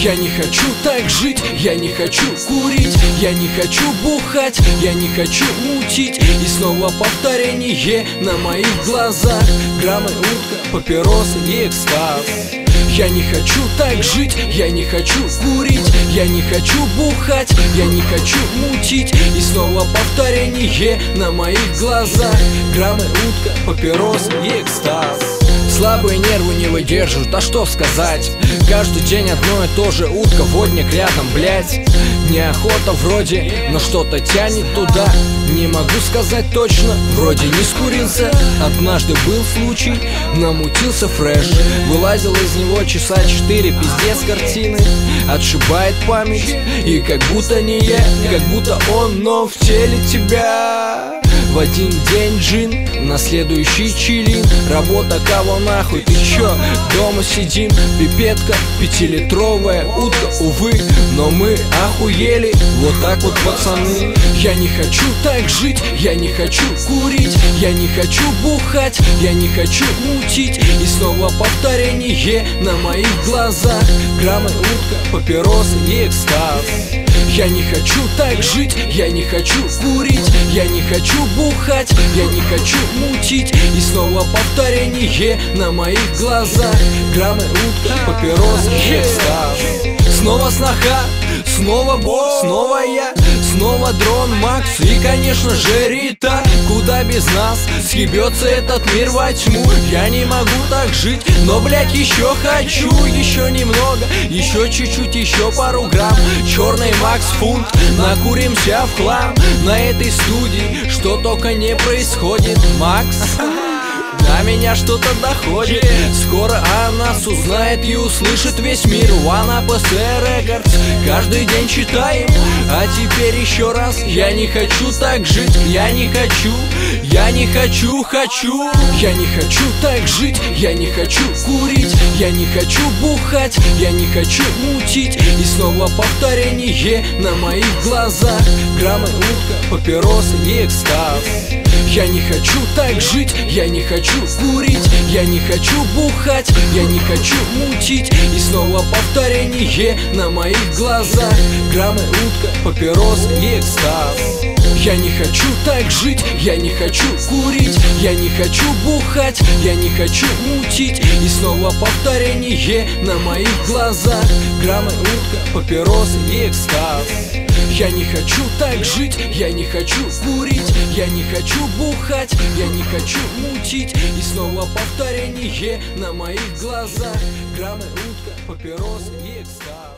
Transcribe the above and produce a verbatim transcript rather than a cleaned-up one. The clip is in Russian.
Я не хочу так жить, я не хочу курить, я не хочу бухать, я не хочу мутить. И снова повторение на моих глазах: граммы, утка, папиросы и экстаз. Я не хочу так жить, я не хочу курить, я не хочу бухать, я не хочу мутить. И снова повторение на моих глазах: граммы, утка, папиросы и экстаз. Слабые нервы не выдерживают, а что сказать? Каждый день одно и то же: утка, водник рядом, блять. Неохота вроде, но что-то тянет туда. Не могу сказать точно, вроде не скурился. Однажды был случай, намутился фреш. Вылазил из него часа четыре, пиздец картины. Отшибает память, и как будто не я, как будто он, но в теле тебя. В один день джин, на следующий чилин. Работа, кого нахуй, ты чё? Дома сидим, пипетка, пятилитровая утка, увы. Но мы охуели, вот так вот, пацаны. Я не хочу так жить, я не хочу курить, я не хочу бухать, я не хочу мутить. И снова повторение на моих глазах: граммы, утка, папиросы и экстаз. Я не хочу так жить, я не хочу курить, я не хочу бухать, я не хочу мутить. И снова повторение на моих глазах: граммы, утка, папиросы и экстаз. Снова сноха, снова бог, снова я, снова дрон, Макс и, конечно же, Рита. Куда без нас съебется этот мир во тьму. Я не могу так жить, но, блять, еще хочу. Еще немного, еще чуть-чуть, еще пару грамм. Черный Макс фунт, накуримся в хлам. На этой студии что только не происходит, Макс. До меня что-то доходит. Скоро о нас узнает и услышит весь мир. One Up эс эр Records, каждый день читаем. А теперь еще раз: я не хочу так жить, я не хочу, я не хочу, хочу. Я не хочу так жить, я не хочу курить, я не хочу бухать, я не хочу мутить. И снова повторение на моих глазах: граммы, утка, папиросы и экстаз. Я не хочу так жить, я не хочу курить, я не хочу бухать, я не хочу мутить. И снова повторение на моих глазах: граммы, утка, папиросы и экстаз. Я не хочу так жить, я не хочу курить, я не хочу бухать, я не хочу мутить. И снова повторение на моих глазах: граммы, утка, папиросы и экстаз. Я не хочу так жить, я не хочу курить, я не хочу бухать, я не хочу мутить. И снова повторение на моих глазах: граммы, утка, папиросы и экстаз.